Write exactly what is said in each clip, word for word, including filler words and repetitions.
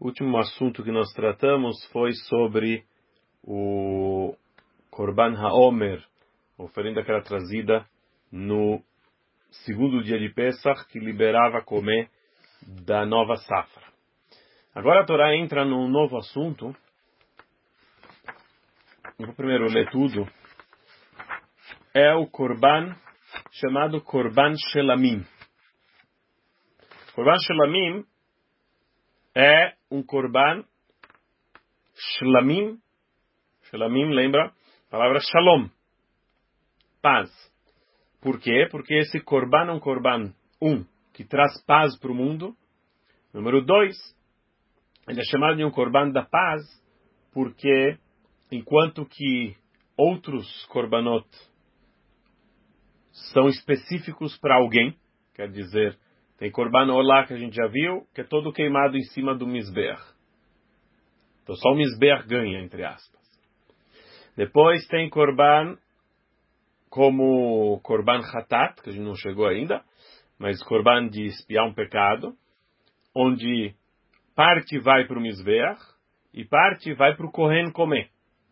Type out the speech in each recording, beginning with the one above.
O último assunto que nós tratamos foi sobre o Korban HaOmer, a oferenda que era trazida no segundo dia de Pesach, que liberava comer da nova safra. Agora a Torá entra num novo assunto. Eu vou primeiro ler tudo. É o Korban chamado Korban Shelamim. Korban Shelamim é um Korban Shlamim. Shelamim lembra a palavra Shalom, paz. Por quê? Porque esse Korban é um Korban, um, que traz paz para o mundo. Número dois, ele é chamado de um Korban da paz, porque enquanto que outros Korbanot são específicos para alguém, quer dizer, tem Korban Olá que a gente já viu, que é todo queimado em cima do Mizbeach. Então só o Mizbeach ganha, entre aspas. Depois tem Korban como Korban Hatat, que a gente não chegou ainda, mas Korban de espiar um pecado, onde parte vai para o Mizbeach e parte vai para o Kohen comer.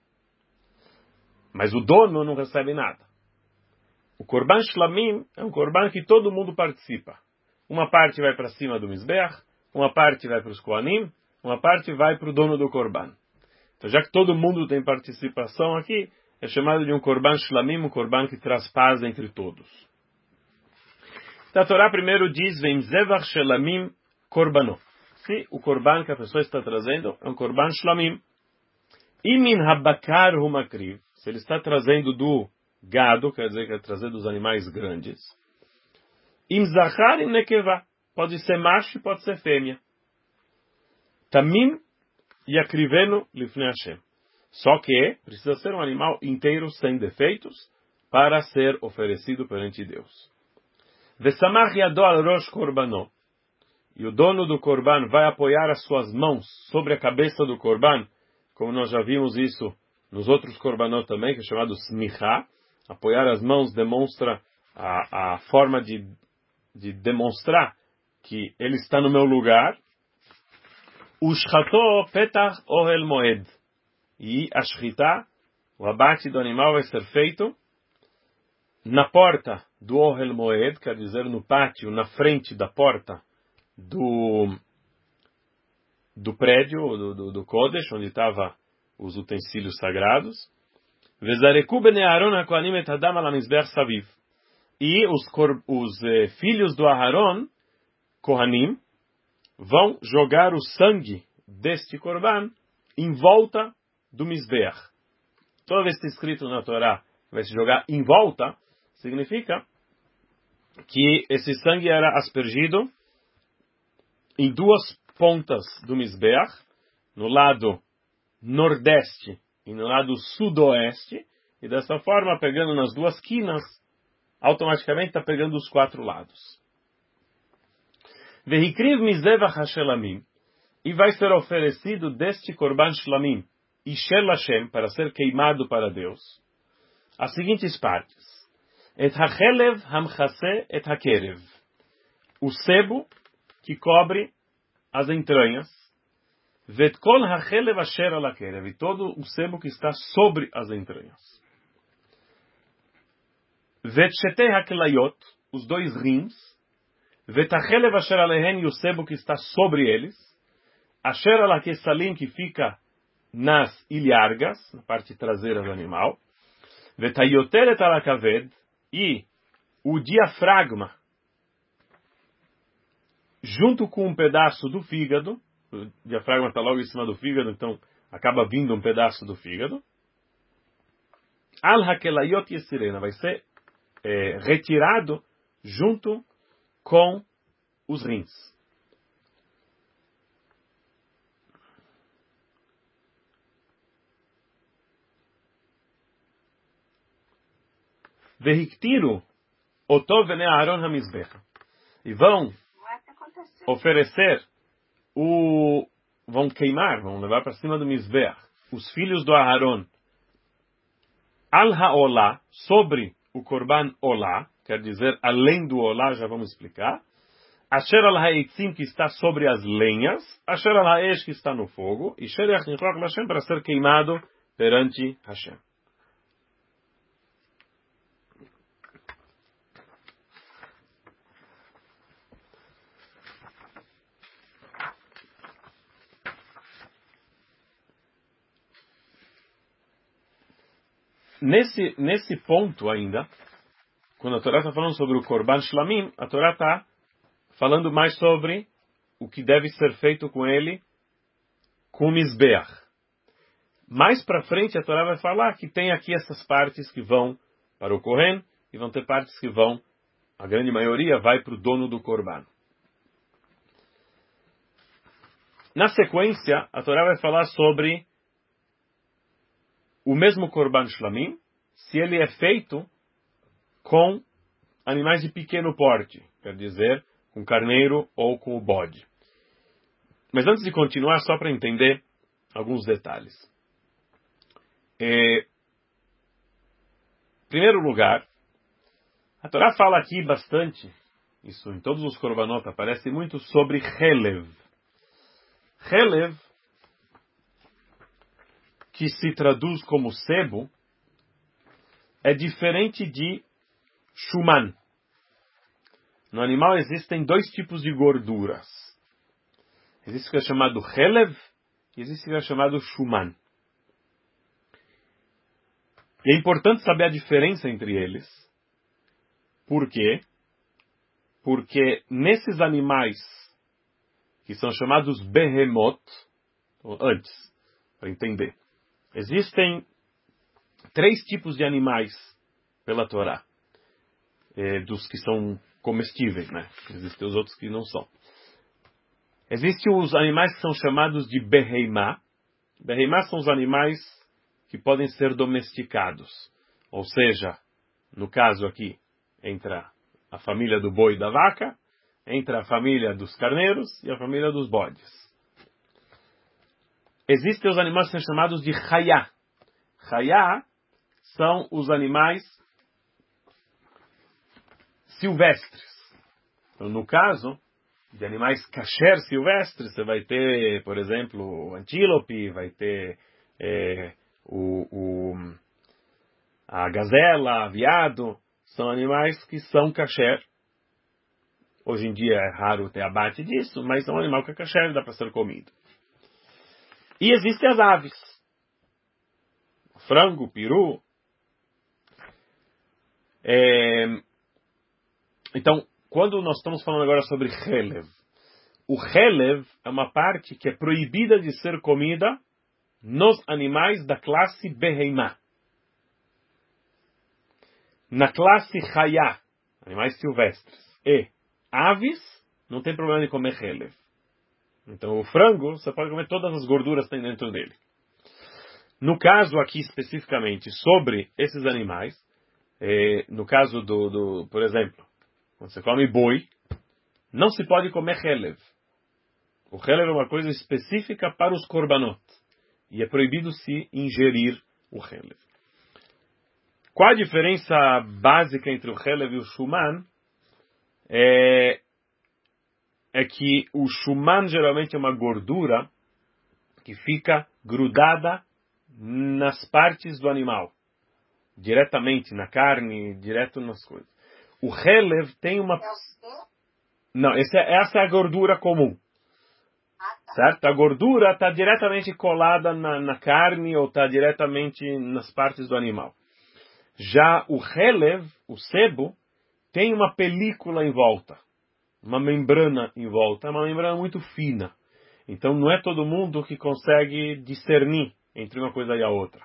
Mas o dono não recebe nada. O Korban Shlamim é um Korban que todo mundo participa. Uma parte vai para cima do Mizbeach, uma parte vai para os Kohanim, uma parte vai para o dono do Korban. Então, já que todo mundo tem participação aqui, é chamado de um Korban Shlamim, um Korban que traz paz entre todos. Então, a Torá primeiro diz, Vem Zevach Shelamim Korbanot. Se o Korban que a pessoa está trazendo é um Korban Shlamim. Imin Habakar Humakriv. Se ele está trazendo do gado, quer dizer que é trazer dos animais grandes. Im Zachar im Nekeva. Pode ser macho e pode ser fêmea. Tamim Yakrivenu Lifnei Hashem. Só que precisa ser um animal inteiro, sem defeitos, para ser oferecido perante Deus. Vesamach Yado al Rosh Korbanot. E o dono do Korban vai apoiar as suas mãos sobre a cabeça do Korban, como nós já vimos isso nos outros Korbanot também, que é chamado Smicha. Apoiar as mãos demonstra a, a forma de, de demonstrar que ele está no meu lugar. Ushchato petach ohel moed. E a shchita, o abate do animal, vai ser feito na porta do ohel moed, quer dizer, no pátio, na frente da porta do, do prédio, do, do, do Kodesh, onde estavam os utensílios sagrados. Vezareku bnei Aaron hakohanim et hadam ala mizbeach saviv. E os, os eh, filhos do Aharon, Kohanim, vão jogar o sangue deste Korban em volta do Mizbeach. Toda vez que está escrito na Torá, vai se jogar em volta, significa que esse sangue era aspergido em duas pontas do Mizbeach, no lado nordeste e no lado sudoeste, e dessa forma, pegando nas duas quinas, automaticamente está pegando os quatro lados. Vehikriv mizevach hashelamim, e vai ser oferecido deste Korban Shlamim, e Shel Hashem, para ser queimado para Deus, as seguintes partes. Et hachelev hamchase et hakerev, o sebo que cobre as entranhas, vet kol hachelev asher al hakerev, e todo o sebo que está sobre as entranhas. Vet shetei haklayot, os dois rins, vet hachelev asher alehen, e o sebo que está sobre eles, asher al hakesalim, que fica nas ilhargas, na parte traseira do animal, vet hayoteret al hakaved, e o diafragma, junto com um pedaço do fígado, o diafragma está logo em cima do fígado, então acaba vindo um pedaço do fígado. Al hakelayot yesirena, vai ser é, retirado junto com os rins. Vehiktiru otov bnei Aaron hamizbech, e vão oferecer o vão queimar, vão levar para cima do Mizbeach os filhos do Aharon al haolá, sobre o Korban Olá, quer dizer além do Olá, já vamos explicar, Asher al ha'etzim, que está sobre as lenhas, Asher al ha'esh, que está no fogo, e Sheriach Nichloch Hashem, para ser queimado perante Hashem. Nesse, nesse ponto ainda, quando a Torá está falando sobre o Korban Shlamim, a Torá está falando mais sobre o que deve ser feito com ele, com o Mizbeach. Mais para frente a Torá vai falar que tem aqui essas partes que vão para o Kohen, e vão ter partes que vão, a grande maioria, vai para o dono do Korban. Na sequência, a Torá vai falar sobre o mesmo Korban Shlamim, se ele é feito com animais de pequeno porte, quer dizer, com carneiro ou com o bode. Mas antes de continuar, só para entender alguns detalhes. É, em primeiro lugar, a Torá fala aqui bastante, isso em todos os Korbanot aparece muito, sobre Chelev. Chelev, que se traduz como sebo, é diferente de Shuman. No animal existem dois tipos de gorduras. Existe o que é chamado Chelev e existe o que é chamado Shuman. E é importante saber a diferença entre eles. Por quê? Porque nesses animais que são chamados Behemot, antes, para entender, existem três tipos de animais pela Torá, é, dos que são comestíveis, né? Existem os outros que não são. Existem os animais que são chamados de Beheimá. Beheimá são os animais que podem ser domesticados. Ou seja, no caso aqui, entra a família do boi e da vaca, entra a família dos carneiros e a família dos bodes. Existem os animais que são chamados de Chayá. Chayá são os animais silvestres. Então, no caso de animais kasher silvestres, você vai ter, por exemplo, o antílope, vai ter é, o, o, a gazela, veado. São animais que são kasher. Hoje em dia é raro ter abate disso, mas é um animal que é kasher, dá para ser comido. E existem as aves. Frango, peru. É... Então, quando nós estamos falando agora sobre Chelev, o Chelev é uma parte que é proibida de ser comida nos animais da classe Beheimá. Na classe Chayá, animais silvestres, e aves, não tem problema de comer Chelev. Então, o frango, você pode comer todas as gorduras que tem dentro dele. No caso aqui, especificamente, sobre esses animais, eh, no caso do, do, por exemplo, quando você come boi, não se pode comer Chelev. O Chelev é uma coisa específica para os korbanot. E é proibido se ingerir o Chelev. Qual a diferença básica entre o Chelev e o Shuman? É, é que o Shuman geralmente é uma gordura que fica grudada nas partes do animal. Diretamente na carne, direto nas coisas. O Chelev tem uma... Não, essa é, essa é a gordura comum. Certo? A gordura está diretamente colada na, na carne ou está diretamente nas partes do animal. Já o Chelev, o sebo, tem uma película em volta. Uma membrana em volta. É uma membrana muito fina. Então não é todo mundo que consegue discernir entre uma coisa e a outra.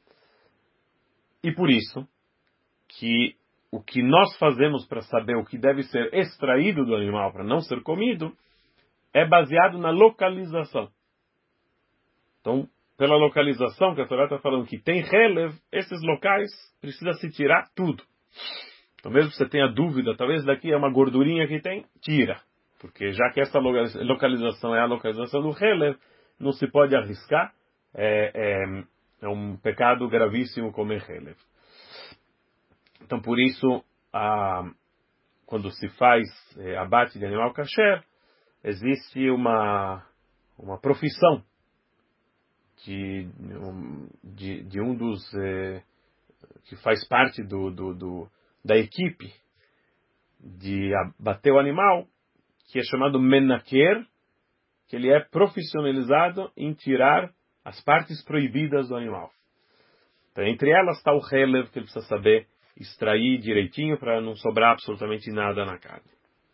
E por isso que o que nós fazemos para saber o que deve ser extraído do animal para não ser comido é baseado na localização. Então, pela localização que a Torá está falando que tem Chelev, esses locais precisa se tirar tudo. Então, mesmo que você tenha dúvida, talvez daqui é uma gordurinha que tem, tira. Porque já que essa localização é a localização do Chelev, não se pode arriscar. É, é, é um pecado gravíssimo comer Chelev. Então, por isso, ah, quando se faz é, abate de animal kasher, existe uma, uma profissão de, de, de um dos é, que faz parte do, do, do, da equipe de abater o animal, que é chamado menaker, que ele é profissionalizado em tirar as partes proibidas do animal. Então, entre elas está o relev, que ele precisa saber extrair direitinho para não sobrar absolutamente nada na carne.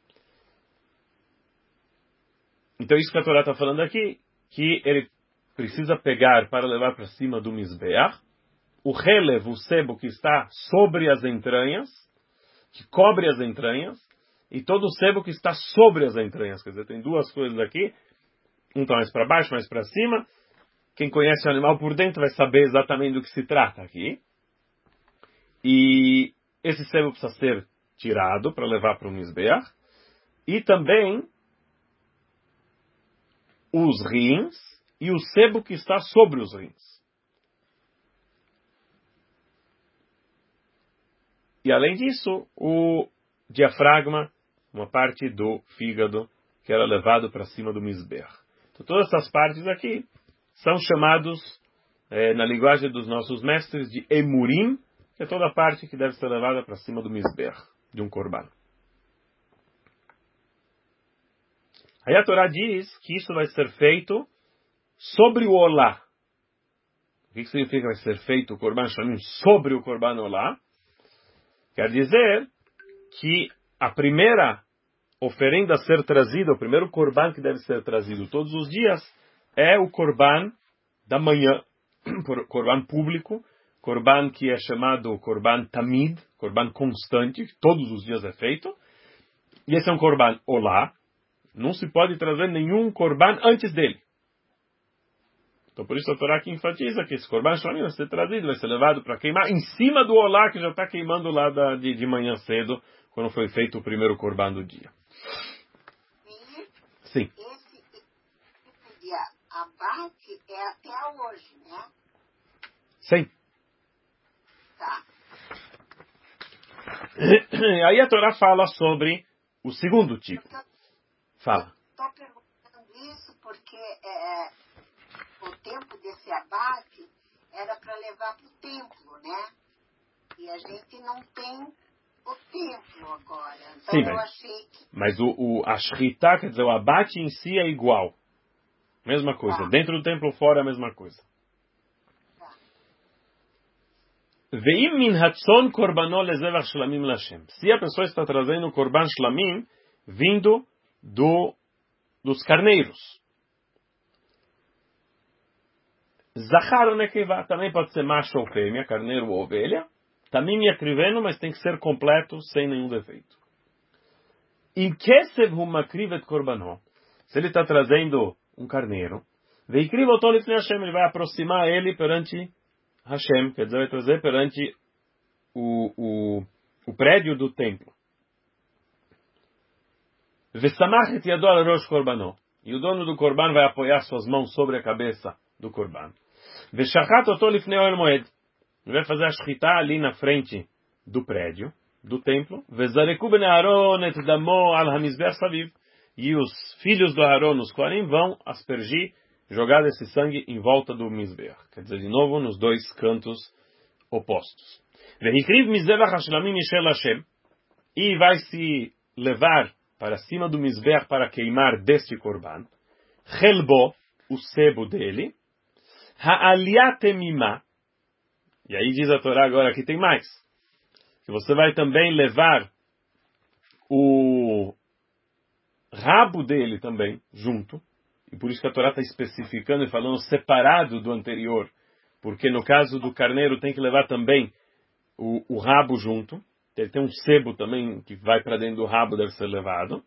Então, isso que a Torá está falando aqui, que ele precisa pegar para levar para cima do Mizbeach, o relev, o sebo que está sobre as entranhas, que cobre as entranhas, e todo o sebo que está sobre as entranhas. Quer dizer, tem duas coisas aqui, um está mais para baixo, mais para cima. Quem conhece o animal por dentro vai saber exatamente do que se trata aqui. E esse sebo precisa ser tirado para levar para o Mizbeach. E também os rins e o sebo que está sobre os rins. E além disso, o diafragma, uma parte do fígado que era levado para cima do Mizbeach. Então todas essas partes aqui são chamados, eh, na linguagem dos nossos mestres, de emurim, que é toda a parte que deve ser levada para cima do Mizbeach, de um korban. Aí a Torá diz que isso vai ser feito sobre o olá. O que significa vai ser feito o korban shamim sobre o korban olá? Quer dizer que a primeira oferenda a ser trazida, o primeiro korban que deve ser trazido todos os dias, é o korban da manhã, korban público, korban que é chamado korban tamid, korban constante, que todos os dias é feito. E esse é um korban olá. Não se pode trazer nenhum korban antes dele. Então por isso a Torá aqui enfatiza que esse korban shlamim vai ser trazido, vai ser levado para queimar em cima do olá que já está queimando lá da, de, de manhã cedo, quando foi feito o primeiro korban do dia. Sim. Esse tipo de abate é até hoje, né? Sim. Tá. Aí a Torá fala sobre o segundo tipo. Fala. Estou perguntando isso porque é, o tempo desse abate era para levar para o templo, né? E a gente não tem o templo agora. Então Sim, eu mas, achei que... mas o, o, a shrita, quer dizer, o abate em si é igual. Mesma coisa. Tá. Dentro do templo, fora, a mesma coisa. Tá. Veim min hatzon korbanol lezevach shlamim lashem. Se a pessoa está trazendo o korban shlamim vindo do, dos carneiros. Zachar ou nekeva, também pode ser macho ou fêmea, carneiro ou ovelha. Tamim yakrivenu, mas tem que ser completo, sem nenhum defeito. Im kesev hu makriv et korbanho. Se ele está trazendo um carneiro, veikriv otol lifnei Hashem, ele vai aproximar ele perante Hashem, quer dizer, vai trazer perante o, o, o prédio do templo. Vesamach et yado al rosh korbanho. E o dono do korban vai apoiar suas mãos sobre a cabeça do korban. Veshachat otol lifnei oel moed. Ele vai fazer a shchita ali na frente do prédio, do templo. Vezareku ben Aaron et damo al hamizbeach saviv. E os filhos do Aaron, os Kohanim, vão aspergir, jogar esse sangue em volta do mizbeach. Quer dizer, de novo, nos dois cantos opostos. Vehikriv mizbeach hashlamim mishel Hashem. E vai se levar para cima do mizbeach para queimar deste korban. Chelbo, o sebo dele. Ha'aliatemimah. E aí diz a Torá agora que tem mais. Que você vai também levar o rabo dele também junto. E por isso que a Torá está especificando e falando separado do anterior. Porque no caso do carneiro tem que levar também o, o rabo junto. Ele tem um sebo também que vai para dentro do rabo, deve ser levado.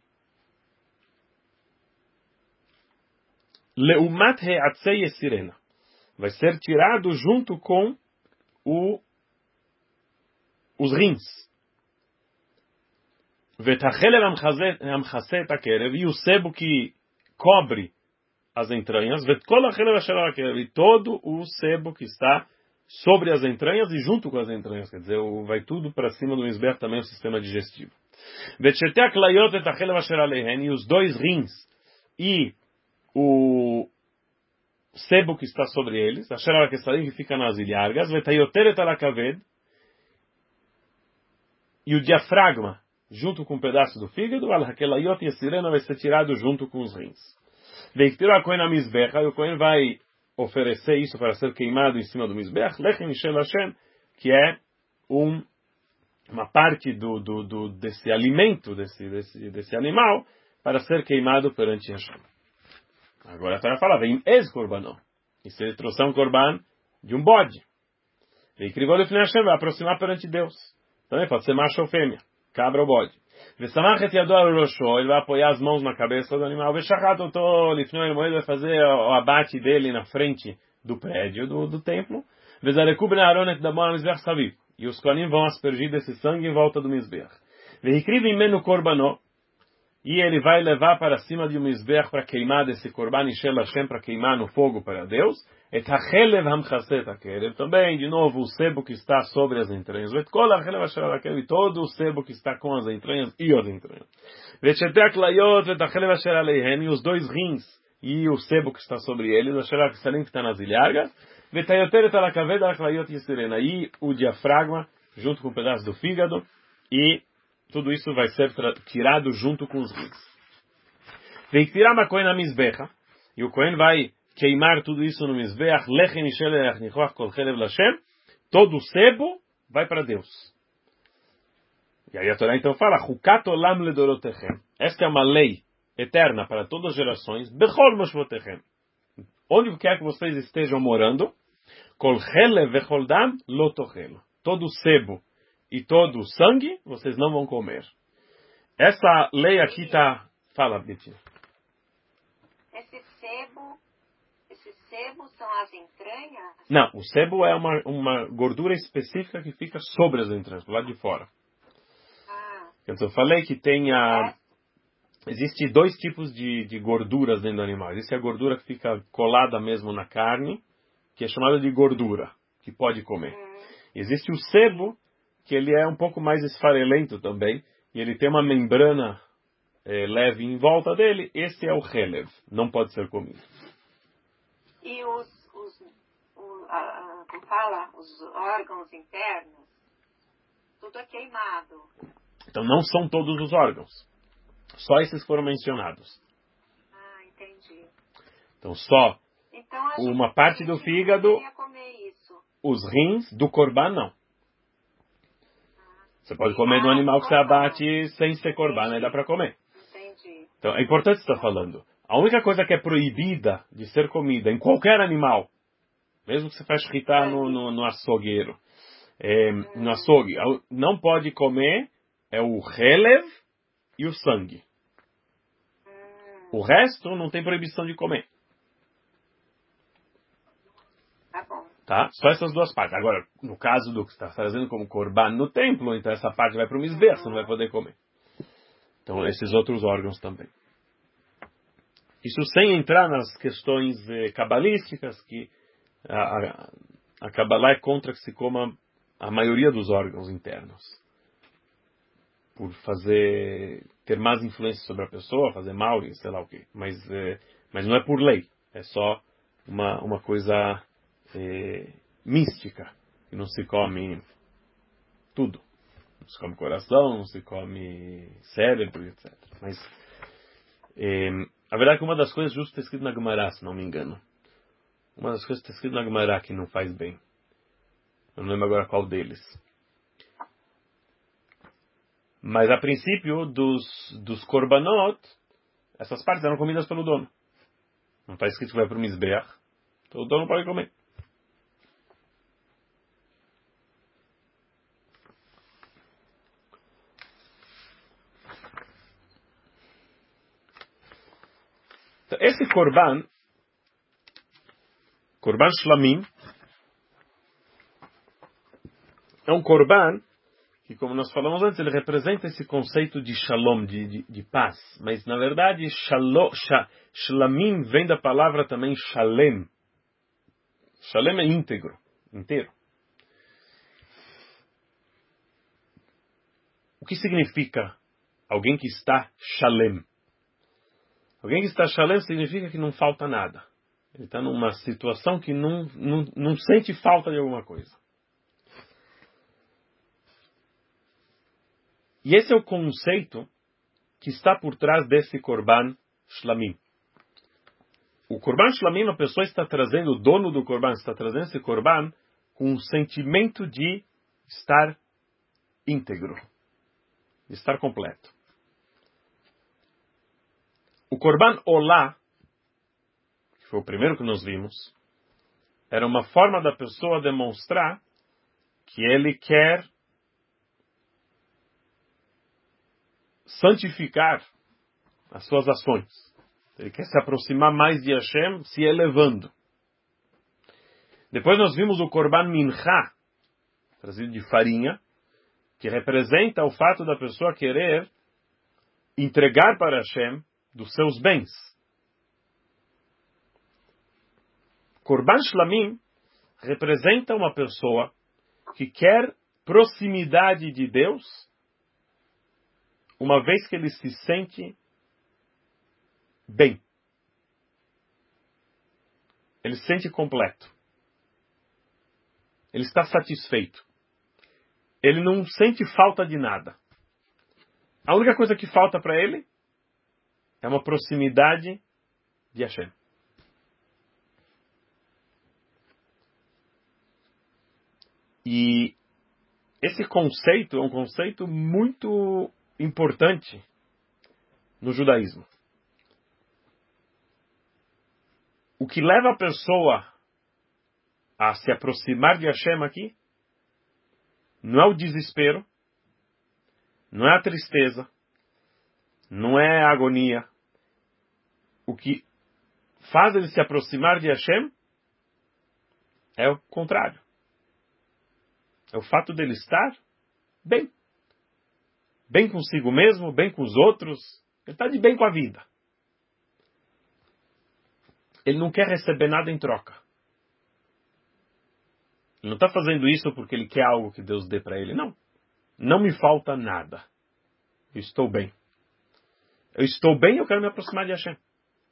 Leumat he'atzei esirena. Vai ser tirado junto com O, os rins. E o sebo que cobre as entranhas. E todo o sebo que está sobre as entranhas e junto com as entranhas. Quer dizer, vai tudo para cima do mizbeach também, o sistema digestivo. E os dois rins e o sebo que está sobre eles, que fica nas ilhargas, e o diafragma, junto com um pedaço do fígado, e a sirena vai ser tirado junto com os rins. E o Kohen vai oferecer isso para ser queimado em cima do Mizbeach, Lechem Mishel Hashem, que é um, uma parte do, do, do, desse alimento, desse, desse, desse animal, para ser queimado perante Hashem. Agora a Torá fala, vem ex-korbanó. E se ele trouxer um korban de um bode, e Hashem vai aproximar perante Deus. Também pode ser macho ou fêmea, cabra ou bode. Ele vai apoiar as mãos na cabeça do animal. Ele vai fazer o abate dele na frente do prédio do, do templo. E os Kohanim vão aspergir desse sangue em volta do Mizbeach. E ele vai levar para cima de um Mizbeach para queimar desse korban Ishel Hashem, para queimar no fogo para Deus. Et hachelev hamchaset hakerev, também, de novo, o sebo que está sobre as entranhas. Et kol hachelev asher hakerev, e todo o sebo que está com as entranhas e as entranhas. Et shetek layot, et hachelev asher aleihem, e os dois rins e o sebo que está sobre eles, asher hakeselim que está nas ilhargas. Et hayoter et alakaved hachlayot yisirena, e o diafragma, junto com um pedaço do fígado, e tudo isso vai ser tirado junto com os rins. Veiktiram a Kohen amizbecha, e o Kohen vai queimar tudo isso no Mizbeach, lechem mishelech nichoach kol chelev lashem, todo o sebo vai para Deus. E aí a Torá então fala, chukat olam ledorotechem, esta é uma lei eterna para todas as gerações, bechol moshvotechem, onde quer que vocês estejam morando, kol chelev vechol dam lo tochel, todo o sebo e todo o sangue, vocês não vão comer. Essa lei aqui está, fala, Betty. Esse sebo, esse sebo são as entranhas? Não, o sebo é uma, uma gordura específica que fica sobre as entranhas, do lado de fora. Ah. Então, eu falei que tem a... Existem dois tipos de, de gorduras dentro do animal. Existe a gordura que fica colada mesmo na carne, que é chamada de gordura, que pode comer. Hum. Existe o sebo, que ele é um pouco mais esfarelento também, e ele tem uma membrana É, leve em volta dele, esse é o chelev, não pode ser comido. E os, os o, a, a, como fala, os órgãos internos, tudo é queimado. Então não são todos os órgãos, só esses foram mencionados. Ah, entendi. Então só então, uma parte do fígado, os rins do korban não. Você pode comer ah, do animal que você abate sem ser korban, aí dá para comer. Então, é importante estar falando. A única coisa que é proibida de ser comida em qualquer animal, mesmo que você faça fritar no, no, no açougueiro, é, no açougue, não pode comer é o chelev e o sangue. O resto não tem proibição de comer. Tá? Só essas duas partes. Agora, no caso do que você está fazendo como korban no templo, então essa parte vai para o mizbeach, você não vai poder comer. Então, esses outros órgãos também. Isso sem entrar nas questões eh, cabalísticas, que a, a, a Kabbalah é contra que se coma a maioria dos órgãos internos. Por fazer, ter mais influência sobre a pessoa, fazer mal e sei lá o quê. Mas, eh, mas não é por lei. É só uma, uma coisa eh, mística, que não se come tudo. Não se come coração, não se come cérebro, etcétera. Mas é, a verdade é que uma das coisas justo está escrito na Gemara, se não me engano. Uma das coisas está escrito na Gemara que não faz bem. Eu não lembro agora qual deles. Mas a princípio, dos, dos korbanot, essas partes eram comidas pelo dono. Não está escrito que vai para o mizbeach. Então o dono pode comer. Esse korban, korban shlamim, é um korban que, como nós falamos antes, ele representa esse conceito de shalom, de, de, de paz. Mas, na verdade, shalom, shlamim vem da palavra também shalem. Shalem é íntegro, inteiro. O que significa alguém que está shalem. Alguém que está shalem significa que não falta nada. Ele está numa situação que não, não, não sente falta de alguma coisa. E esse é o conceito que está por trás desse Korban Shlamim. O Korban Shlamim, a pessoa está trazendo, o dono do Korban está trazendo esse Korban com um sentimento de estar íntegro, de estar completo. O Korban Olá, que foi o primeiro que nós vimos, era uma forma da pessoa demonstrar que ele quer santificar as suas ações. Ele quer se aproximar mais de Hashem, se elevando. Depois nós vimos o Korban Mincha, trazido de farinha, que representa o fato da pessoa querer entregar para Hashem dos seus bens. Korban Shlamim representa uma pessoa que quer proximidade de Deus, uma vez que ele se sente bem. Ele se sente completo. Ele está satisfeito. Ele não sente falta de nada. A única coisa que falta para ele é uma proximidade de Hashem. E esse conceito é um conceito muito importante no judaísmo. O que leva a pessoa a se aproximar de Hashem aqui não é o desespero, não é a tristeza, não é a agonia. O que faz ele se aproximar de Hashem é o contrário. É o fato dele estar bem. Bem consigo mesmo, bem com os outros. Ele está de bem com a vida. Ele não quer receber nada em troca. Ele não está fazendo isso porque ele quer algo que Deus dê para ele. Não. Não me falta nada. Eu estou bem. Eu estou bem e eu quero me aproximar de Hashem.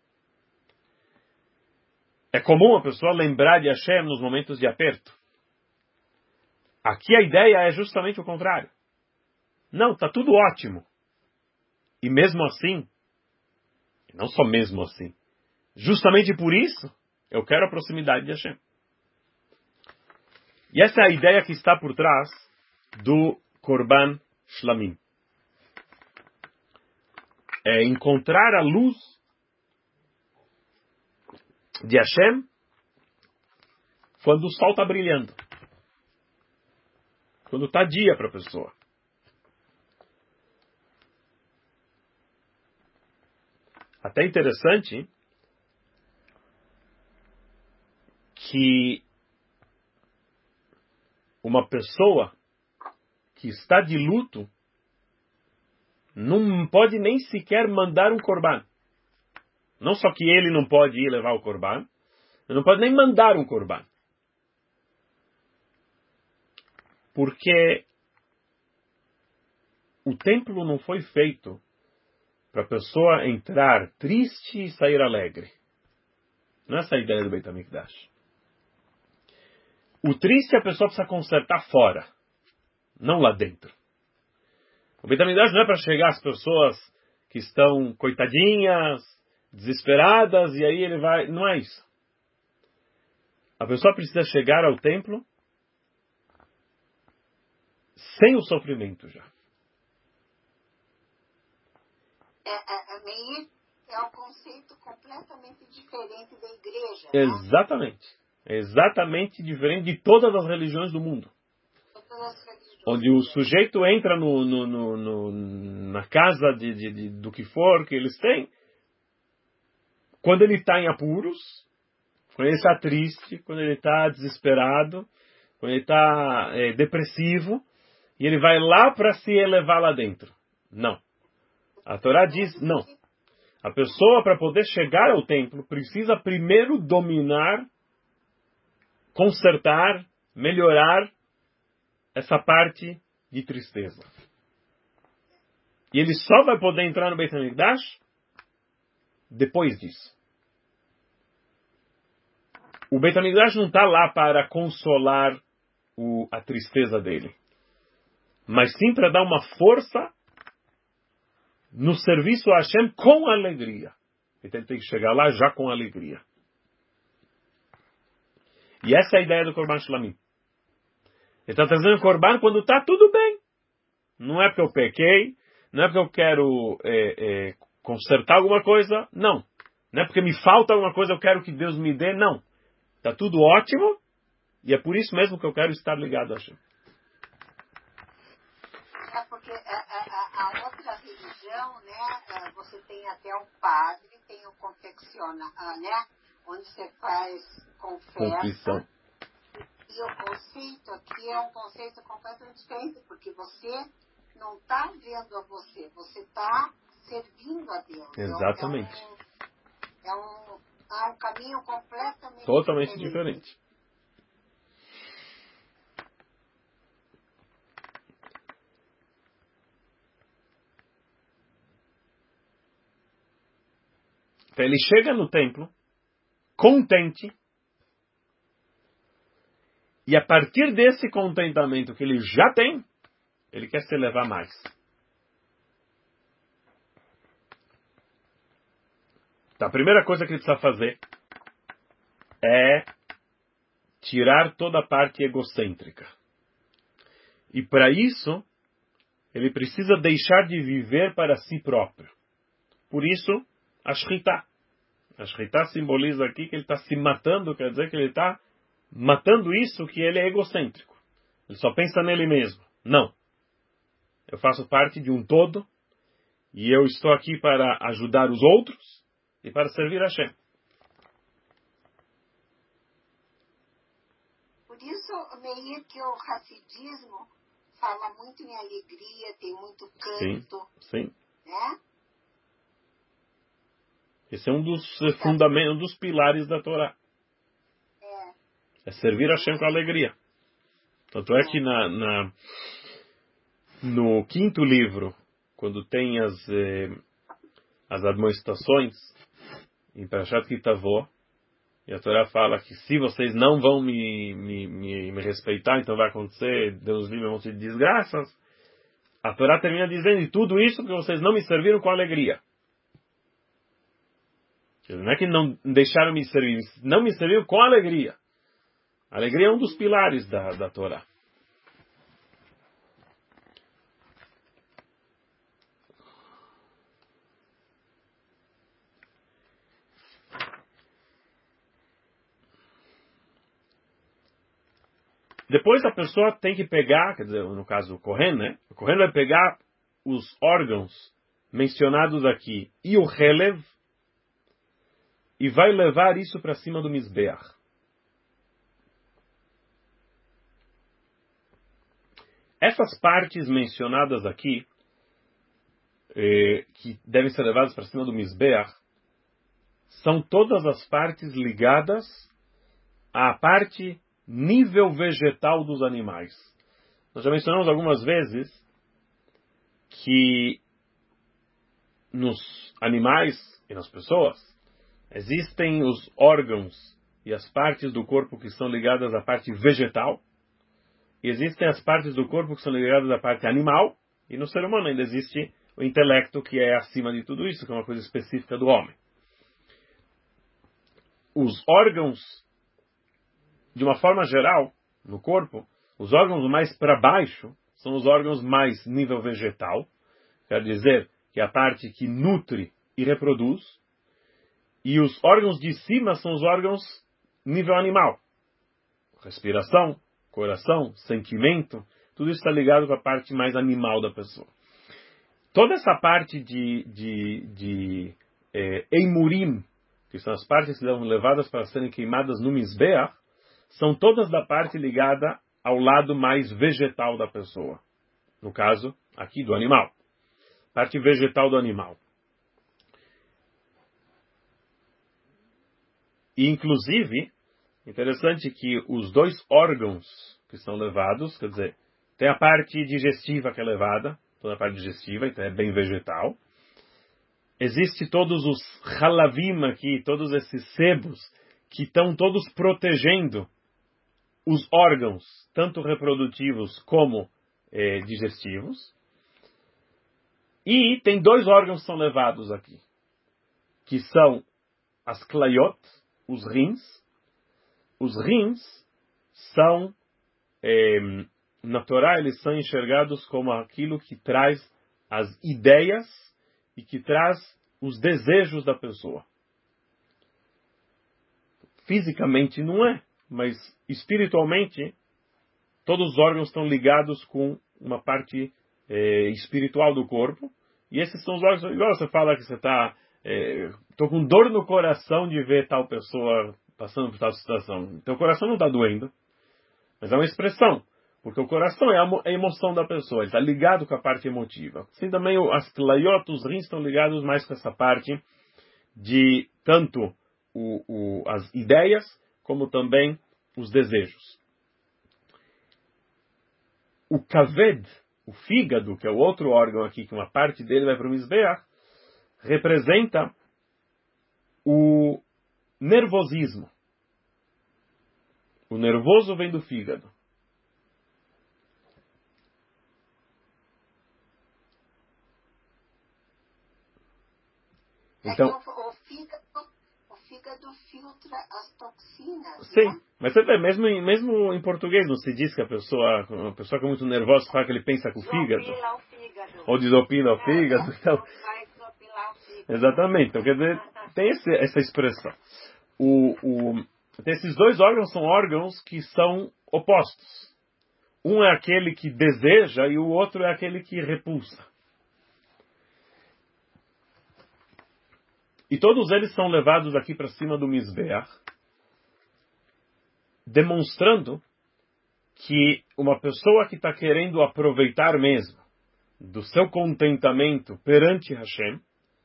É comum a pessoa lembrar de Hashem nos momentos de aperto. Aqui a ideia é justamente o contrário. Não, está tudo ótimo. E mesmo assim, não só mesmo assim, justamente por isso, eu quero a proximidade de Hashem. E essa é a ideia que está por trás do Korban Shlamim. É encontrar a luz de Hashem quando o sol está brilhando. Quando está dia para a pessoa. Até interessante que uma pessoa que está de luto não pode nem sequer mandar um corban. Não só que ele não pode ir levar o corban, ele não pode nem mandar um corban. Porque o templo não foi feito para a pessoa entrar triste e sair alegre. Não é essa a ideia do Beit HaMikdash. O triste a pessoa precisa consertar fora, não lá dentro. O Beit HaMikdash não é para chegar às pessoas que estão coitadinhas, desesperadas, e aí ele vai... Não é isso. A pessoa precisa chegar ao templo sem o sofrimento já. É, é, é, meio, é um conceito completamente diferente da igreja. Exatamente. Né? É exatamente diferente de todas as religiões do mundo. Todas as religiões. Onde o sujeito entra no, no, no, no, na casa de, de, de, do que for que eles têm, quando ele está em apuros, quando ele está triste, quando ele está desesperado, quando ele está é, depressivo, e ele vai lá para se elevar lá dentro. Não. A Torá diz, não. A pessoa, para poder chegar ao templo, precisa primeiro dominar, consertar, melhorar essa parte de tristeza. E ele só vai poder entrar no Beit HaMikdash depois disso. O Beit HaMikdash não está lá para consolar o, a tristeza dele, mas sim para dar uma força no serviço a Hashem com alegria. Então ele tem que chegar lá já com alegria. E essa é a ideia do Korban Shlamim. Ele está trazendo o Korban quando está tudo bem. Não é porque eu pequei, não é porque eu quero é, é, consertar alguma coisa, não. Não é porque me falta alguma coisa, eu quero que Deus me dê, não. Está tudo ótimo, e é por isso mesmo que eu quero estar ligado a Hashem. É porque a, a, a outra religião, né, você tem até o padre, tem o confecciona, né, onde você faz confessa. Confissão. E o conceito aqui é um conceito completamente diferente, porque você não está vendo a você, você está servindo a Deus. Exatamente. É um, é um, é um caminho completamente Totalmente diferente. diferente. Então ele chega no templo, contente, e a partir desse contentamento que ele já tem, ele quer se elevar mais. Então a primeira coisa que ele precisa fazer é tirar toda a parte egocêntrica. E para isso, ele precisa deixar de viver para si próprio. Por isso, a Shritá. A Shritá simboliza aqui que ele está se matando, quer dizer que ele está matando isso que ele é egocêntrico. Ele só pensa nele mesmo. Não. Eu faço parte de um todo e eu estou aqui para ajudar os outros e para servir a Hashem. Por isso, meio que o Hassidismo fala muito em alegria, tem muito canto. Sim, sim. Né? Esse é um dos fundamentos, um dos pilares da Torá. É. É servir a Hashem com alegria. Tanto é que na, na, no quinto livro, quando tem as, eh, as admoestações, em Parashat Kitavó, e a Torá fala que se vocês não vão me, me, me, me respeitar, então vai acontecer, Deus livre, um monte de desgraças. A Torá termina dizendo, e tudo isso porque vocês não me serviram com alegria. Não é que não deixaram me servir, não me serviram com alegria. A alegria é um dos pilares da, da Torá. Depois a pessoa tem que pegar, quer dizer, no caso o Kohen, né? O Kohen vai pegar os órgãos mencionados aqui e o Helev e vai levar isso para cima do Mizbeach. Essas partes mencionadas aqui, eh, que devem ser levadas para cima do Mizbeach, são todas as partes ligadas à parte nível vegetal dos animais. Nós já mencionamos algumas vezes que nos animais e nas pessoas existem os órgãos e as partes do corpo que são ligadas à parte vegetal, e existem as partes do corpo que são ligadas à parte animal, e no ser humano ainda existe o intelecto que é acima de tudo isso, que é uma coisa específica do homem. Os órgãos, de uma forma geral, no corpo, os órgãos mais para baixo são os órgãos mais nível vegetal, quer dizer que é a parte que nutre e reproduz, e os órgãos de cima são os órgãos nível animal. Respiração, coração, sentimento, tudo isso está ligado com a parte mais animal da pessoa. Toda essa parte de, de, de eh, Eimurim, que são as partes que são levadas para serem queimadas no Mizbeach, são todas da parte ligada ao lado mais vegetal da pessoa. No caso, aqui do animal. Parte vegetal do animal. E, inclusive, interessante que os dois órgãos que são levados, quer dizer, tem a parte digestiva que é levada, toda a parte digestiva, então é bem vegetal. Existe todos os halavim aqui, todos esses sebos, que estão todos protegendo os órgãos, tanto reprodutivos como eh, digestivos. E tem dois órgãos que são levados aqui, que são as klayot, os rins. Os rins são, eh, na Torá, eles são enxergados como aquilo que traz as ideias e que traz os desejos da pessoa. Fisicamente não é, mas espiritualmente, todos os órgãos estão ligados com uma parte eh, espiritual do corpo. E esses são os órgãos, igual você fala que você está, estou com dor no coração de ver tal pessoa passando por tal situação. Então o coração não está doendo, mas é uma expressão. Porque o coração é a emoção da pessoa, ele está ligado com a parte emotiva. Assim também as klayot, os rins, estão ligados mais com essa parte de tanto o, o, as ideias, como também os desejos. O kaved, o fígado, que é o outro órgão aqui, que uma parte dele vai para o mizbeach, representa o nervosismo. O nervoso vem do fígado. Então, é o, fígado, o fígado filtra as toxinas. Sim, né? Mas você vê, mesmo em, mesmo em português não se diz que a pessoa, uma pessoa que é muito nervosa fala que ele pensa com o fígado. Desopila o fígado. Ou desopila o é, fígado. Então, vai desopilar o fígado. Exatamente. Então, quer dizer, tem esse, essa expressão. O, o, esses dois órgãos são órgãos que são opostos. Um é aquele que deseja e o outro é aquele que repulsa. E todos eles são levados aqui para cima do Mizbeach, demonstrando que uma pessoa que está querendo aproveitar mesmo do seu contentamento perante Hashem,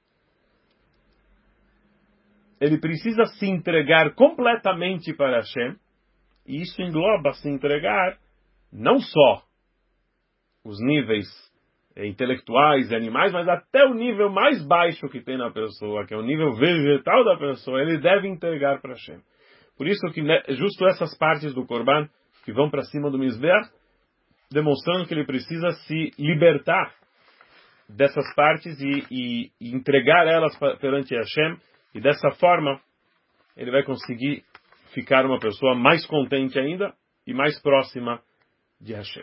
ele precisa se entregar completamente para Hashem, e isso engloba se entregar não só os níveis intelectuais e animais, mas até o nível mais baixo que tem na pessoa, que é o nível vegetal da pessoa, ele deve entregar para Hashem. Por isso que justo essas partes do Corban que vão para cima do Mizbeach, demonstrando que ele precisa se libertar dessas partes e, e, e entregar elas perante Hashem, e dessa forma ele vai conseguir ficar uma pessoa mais contente ainda e mais próxima de Hashem.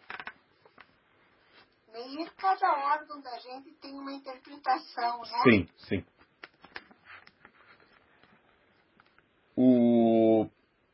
E cada órgão da gente tem uma interpretação, né? Sim, sim. O...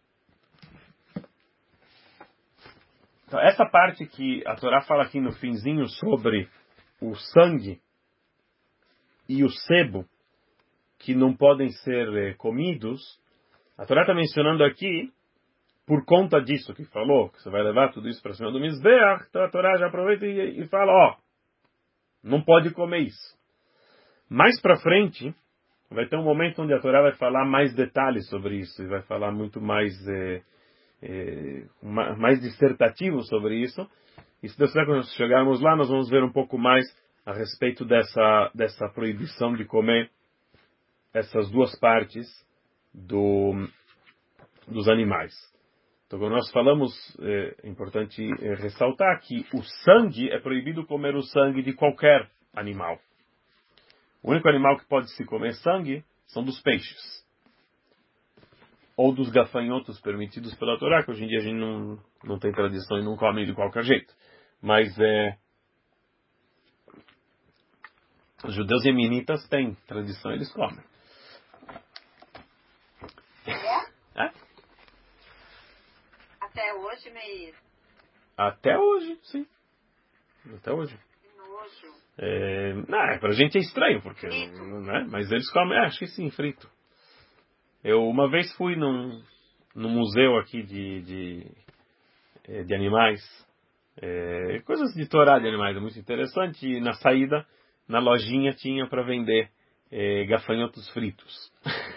Então, essa parte que a Torá fala aqui no finzinho sobre o sangue e o sebo, que não podem ser eh, comidos, a Torá está mencionando aqui, por conta disso que falou, que você vai levar tudo isso para cima do Mizbeach, então a Torá já aproveita e, e fala, ó, não pode comer isso. Mais para frente, vai ter um momento onde a Torá vai falar mais detalhes sobre isso, e vai falar muito mais, eh, eh, mais dissertativo sobre isso. E se Deus quiser, quando chegarmos lá, nós vamos ver um pouco mais a respeito dessa, dessa proibição de comer essas duas partes do, dos animais. Então, quando nós falamos, é importante é, ressaltar que o sangue, é proibido comer o sangue de qualquer animal. O único animal que pode se comer sangue são dos peixes. Ou dos gafanhotos permitidos pela Torá, que hoje em dia a gente não, não tem tradição e não come de qualquer jeito. Mas é, os judeus yemenitas têm tradição, eles comem. É? É? Até hoje, Meir? Até hoje, sim. Até hoje. Que nojo. É, não, é, pra gente é estranho, porque, né? Mas eles comem, é, acho que sim, frito. Eu uma vez fui num, num museu aqui de, de, de animais, é, coisas de Torá de animais, é muito interessante, e na saída, na lojinha, tinha para vender é, gafanhotos fritos.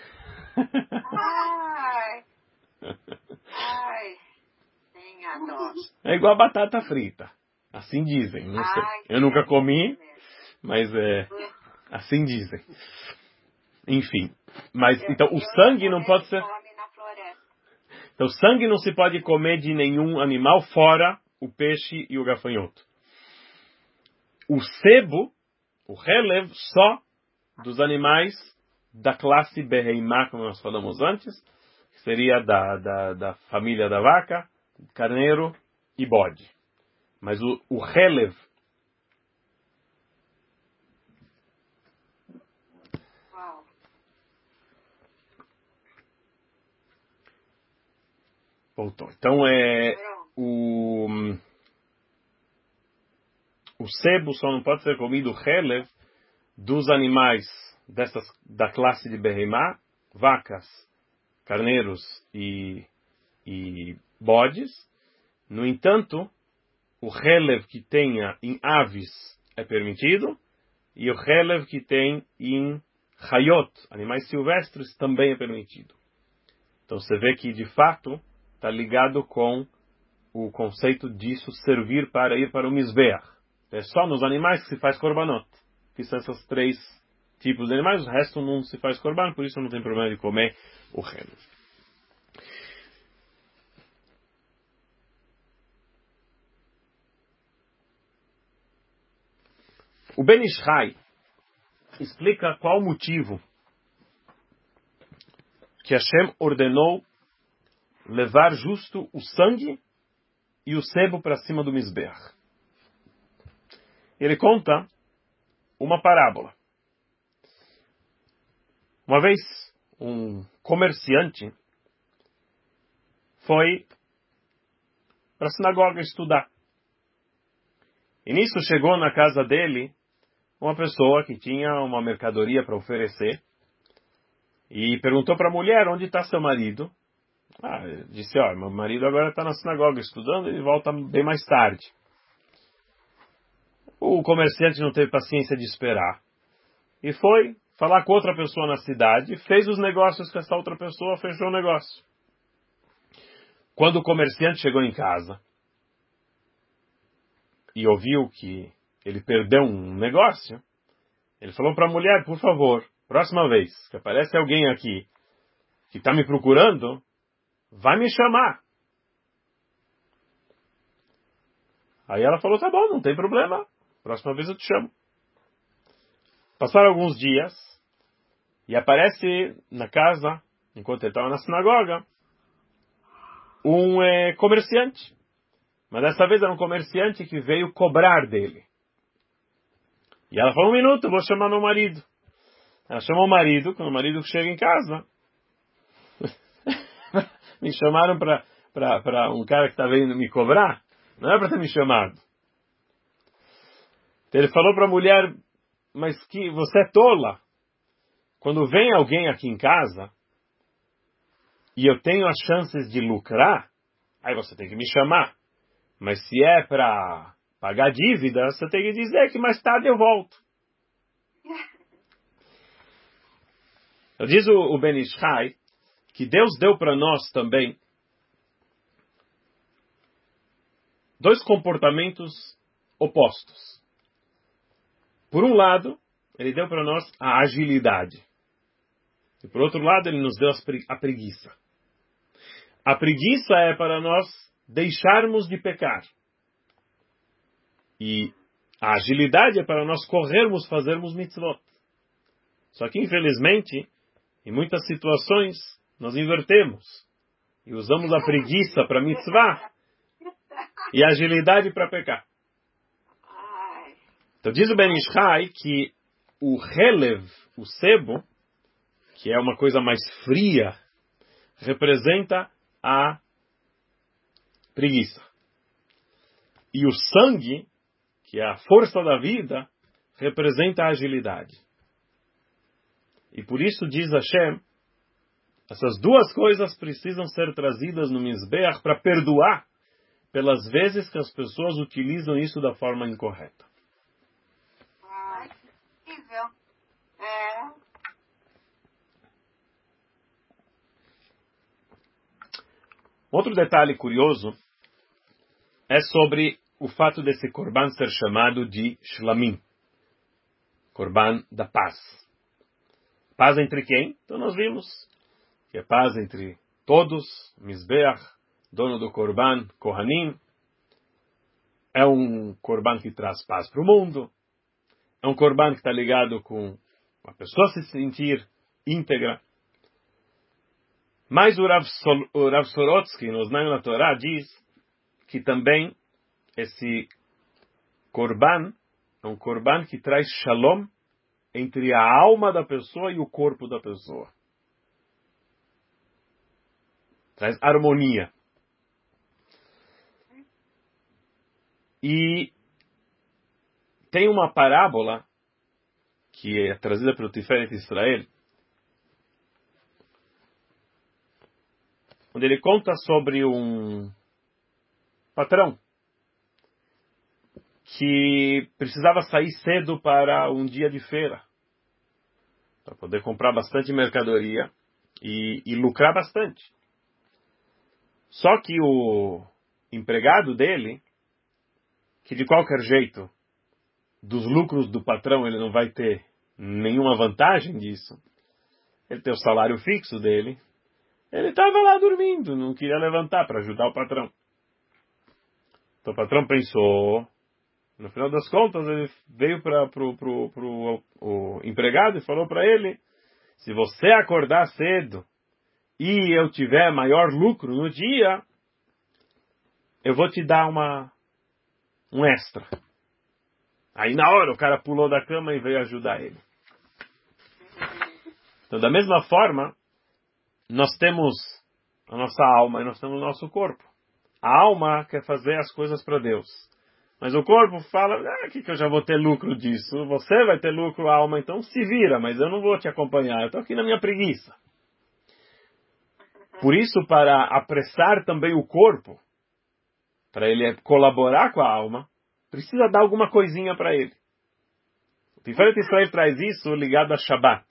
Ai, ai, tem a dó. É igual a batata frita. Assim dizem, não sei. Ai, Eu nunca é. comi, mas é, assim dizem. Enfim, mas então o sangue não pode ser... Então o sangue não se pode comer de nenhum animal fora o peixe e o gafanhoto. O sebo, o relev, só dos animais da classe Beheimá, como nós falamos antes, que seria da, da, da família da vaca, carneiro e bode. Mas o, o relev, Uau. voltou. Então é o, o sebo só não pode ser comido, o relev, dos animais dessas, da classe de Beheimá, vacas, carneiros e, e bodes. No entanto, o relev que tenha em aves é permitido, e o relev que tem em hayot, animais silvestres, também é permitido. Então você vê que, de fato, está ligado com o conceito disso servir para ir para o Mizbeach. É só nos animais que se faz korbanot. Que são esses três tipos de animais, o resto não se faz korban, por isso não tem problema de comer o relev. O Ben Ish Chai explica qual o motivo que Hashem ordenou levar justo o sangue e o sebo para cima do Mizbeach. Ele conta uma parábola. Uma vez, um comerciante foi para a sinagoga estudar. E nisso chegou na casa dele uma pessoa que tinha uma mercadoria para oferecer e perguntou para a mulher: onde está seu marido? Ah, disse: ó, meu marido agora está na sinagoga estudando, ele volta bem mais tarde. O comerciante não teve paciência de esperar e foi falar com outra pessoa na cidade, fez os negócios com essa outra pessoa, fechou o negócio. Quando o comerciante chegou em casa e ouviu que ele perdeu um negócio, ele falou para a mulher: por favor, próxima vez que aparece alguém aqui que está me procurando, vai me chamar. Aí ela falou: tá bom, não tem problema, próxima vez eu te chamo. Passaram alguns dias e aparece na casa, enquanto ele estava na sinagoga, um é, comerciante. Mas dessa vez era um comerciante que veio cobrar dele. E ela falou: um minuto, eu vou chamar meu marido. Ela chamou o marido, quando o marido chega em casa. Me chamaram para um cara que está vindo me cobrar? Não é para ter me chamado. Então ele falou para a mulher: mas que você é tola. Quando vem alguém aqui em casa e eu tenho as chances de lucrar, aí você tem que me chamar. Mas se é para pagar dívida, você tem que dizer que mais tarde eu volto. Diz o, o Ben Ish Chai que Deus deu para nós também dois comportamentos opostos. Por um lado, ele deu para nós a agilidade. E por outro lado, ele nos deu a preguiça. A preguiça é para nós deixarmos de pecar. E a agilidade é para nós corrermos, fazermos mitzvot. Só que, infelizmente, em muitas situações, nós invertemos. E usamos a preguiça para mitzvah e a agilidade para pecar. Então diz o Ben Ish Chai que o relev, o sebo, que é uma coisa mais fria, representa a preguiça. E o sangue, que é a força da vida, representa a agilidade. E por isso diz Hashem, essas duas coisas precisam ser trazidas no Mizbeach para perdoar pelas vezes que as pessoas utilizam isso da forma incorreta. Ai, que incrível. É. Outro detalhe curioso é sobre o fato desse Corban ser chamado de Shlamim. Corban da paz. Paz entre quem? Então nós vimos que é paz entre todos, Mizbeach, dono do Corban, Kohanim. É um Corban que traz paz para o mundo. É um Corban que está ligado com a pessoa se sentir íntegra. Mas o Rav, Sol, o Rav Sorotsky, nos Naim na Torá, diz que também esse Corban é um Corban que traz Shalom entre a alma da pessoa e o corpo da pessoa. Traz harmonia. E tem uma parábola que é trazida pelo Tiferet Israel, onde ele conta sobre um patrão que precisava sair cedo para um dia de feira, para poder comprar bastante mercadoria e, e lucrar bastante. Só que o empregado dele, que de qualquer jeito, dos lucros do patrão ele não vai ter nenhuma vantagem disso, ele tem o salário fixo dele, ele estava lá dormindo, não queria levantar para ajudar o patrão. Então o patrão pensou, no final das contas ele veio para pro, pro, pro, o empregado e falou para ele, se você acordar cedo e eu tiver maior lucro no dia, eu vou te dar uma, um extra. Aí na hora o cara pulou da cama e veio ajudar ele. Então da mesma forma, nós temos a nossa alma e nós temos o nosso corpo. A alma quer fazer as coisas para Deus. Mas o corpo fala, ah, que, que eu já vou ter lucro disso? Você vai ter lucro, a alma, então se vira, mas eu não vou te acompanhar. Eu estou aqui na minha preguiça. Por isso, para apressar também o corpo, para ele colaborar com a alma, precisa dar alguma coisinha para ele. O Tiferet Israel traz isso ligado a Shabbat.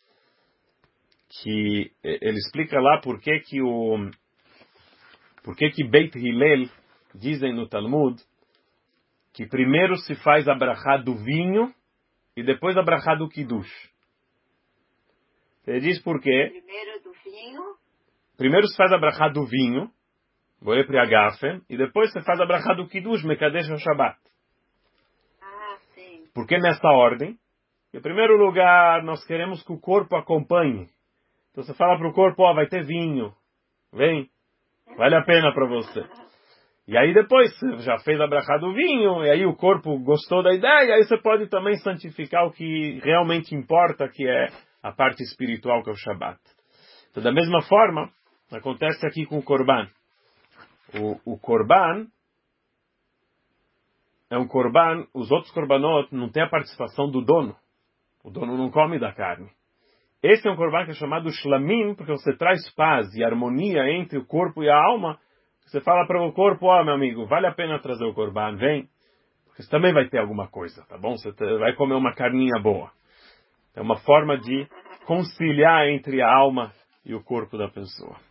Que ele explica lá por que que o por que que Beit Hillel dizem no Talmud que primeiro se faz a brachá do vinho e depois a brachá do Kiddush. Ele diz por quê? Primeiro do vinho. Primeiro se faz a brachá do vinho, Borei Priagafen, e depois se faz a brachá do Kiddush, Mekadesh HaShabbat. Ah, sim. Por que nessa ordem? Em primeiro lugar, nós queremos que o corpo acompanhe. Então você fala para o corpo, ó, vai ter vinho. Vem. Vale a pena para você. E aí depois, você já fez a brachá do vinho, e aí o corpo gostou da ideia, aí você pode também santificar o que realmente importa, que é a parte espiritual, que é o Shabbat. Então da mesma forma, acontece aqui com o Corban. O, o Corban é um Corban, os outros Corbanot não tem a participação do dono. O dono não come da carne. Esse é um Corban que é chamado Shlamim, porque você traz paz e harmonia entre o corpo e a alma. Você fala para o corpo, ó, oh, meu amigo, vale a pena trazer o Corban, vem. Porque você também vai ter alguma coisa, tá bom? Você vai comer uma carninha boa. É uma forma de conciliar entre a alma e o corpo da pessoa.